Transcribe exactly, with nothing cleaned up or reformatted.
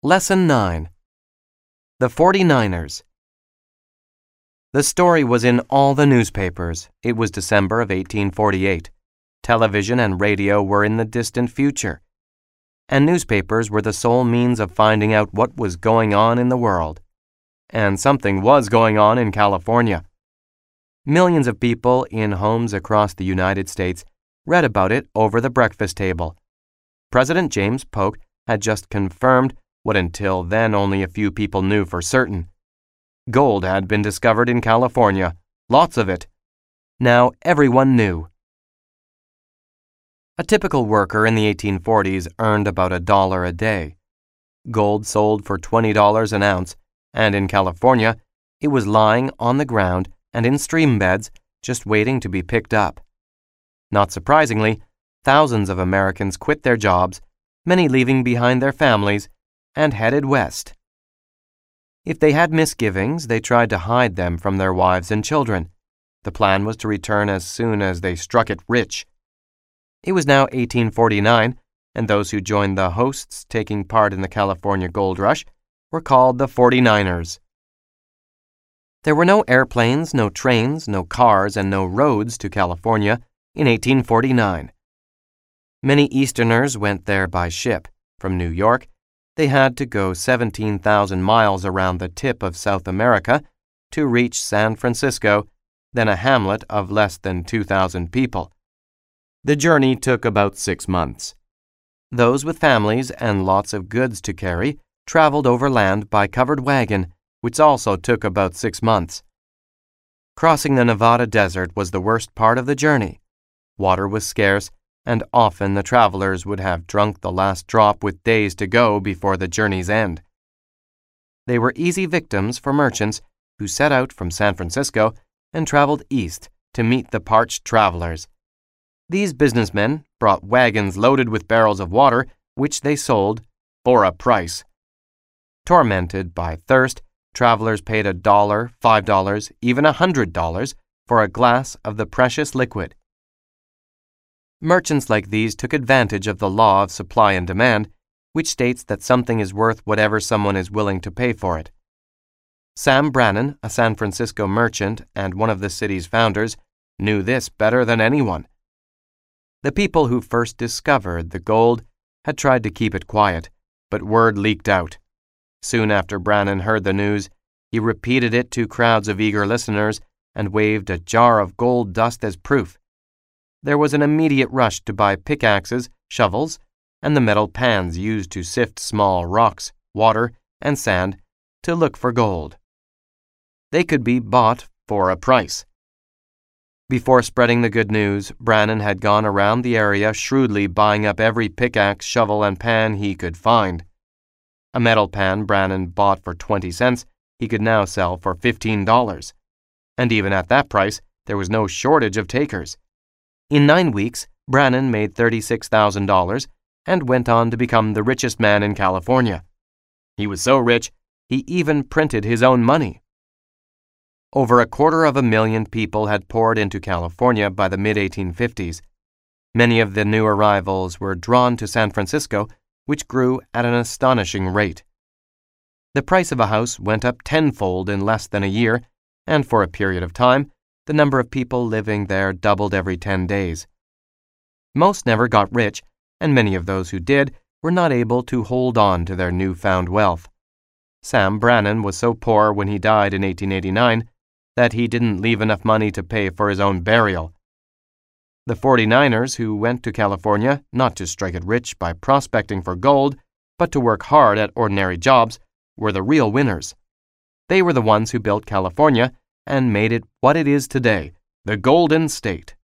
Lesson nine. The forty-niners. The story was in all the newspapers. It was December of eighteen forty-eight. Television and radio were in the distant future. And newspapers were the sole means of finding out what was going on in the world. And something was going on in California. Millions of people in homes across the United States read about it over the breakfast table. President James Polk had just confirmed what until then only a few people knew for certain. Gold had been discovered in California, lots of it. Now everyone knew. A typical worker in the eighteen forties earned about a dollar a day. Gold sold for twenty dollars an ounce, and in California, it was lying on the ground and in stream beds, just waiting to be picked up. Not surprisingly, thousands of Americans quit their jobs, many leaving behind their families, and headed west. If they had misgivings, they tried to hide them from their wives and children. The plan was to return as soon as they struck it rich. It was now eighteen forty-nine, and those who joined the hosts taking part in the California gold rush were called the forty-niners. There were no airplanes, no trains, no cars, and no roads to California in eighteen forty-nine. Many Easterners went there by ship. From New York, they had to go seventeen thousand miles around the tip of South America to reach San Francisco, then a hamlet of less than two thousand people. The journey took about six months. Those with families and lots of goods to carry traveled overland by covered wagon, which also took about six months. Crossing the Nevada desert was the worst part of the journey. Water was scarce, and often the travelers would have drunk the last drop with days to go before the journey's end. They were easy victims for merchants who set out from San Francisco and traveled east to meet the parched travelers. These businessmen brought wagons loaded with barrels of water, which they sold for a price. Tormented by thirst, travelers paid a dollar, five dollars, even a hundred dollars for a glass of the precious liquid. Merchants like these took advantage of the law of supply and demand, which states that something is worth whatever someone is willing to pay for it. Sam Brannan, a San Francisco merchant and one of the city's founders, knew this better than anyone. The people who first discovered the gold had tried to keep it quiet, but word leaked out. Soon after Brannan heard the news, he repeated it to crowds of eager listeners and waved a jar of gold dust as proof. There was an immediate rush to buy pickaxes, shovels, and the metal pans used to sift small rocks, water, and sand to look for gold. They could be bought for a price. Before spreading the good news, Brannan had gone around the area shrewdly buying up every pickaxe, shovel, and pan he could find. A metal pan Brannan bought for twenty cents he could now sell for fifteen dollars. And even at that price, there was no shortage of takers. In nine weeks, Brannan made thirty-six thousand dollars and went on to become the richest man in California. He was so rich, he even printed his own money. Over a quarter of a million people had poured into California by the mid eighteen fifties. Many of the new arrivals were drawn to San Francisco, which grew at an astonishing rate. The price of a house went up tenfold in less than a year, and for a period of time, the number of people living there doubled every ten days. Most never got rich, and many of those who did were not able to hold on to their newfound wealth. Sam Brannan was so poor when he died in eighteen eighty-nine that he didn't leave enough money to pay for his own burial. The forty-niners who went to California not to strike it rich by prospecting for gold, but to work hard at ordinary jobs, were the real winners. They were the ones who built California and made it what it is today, the Golden State.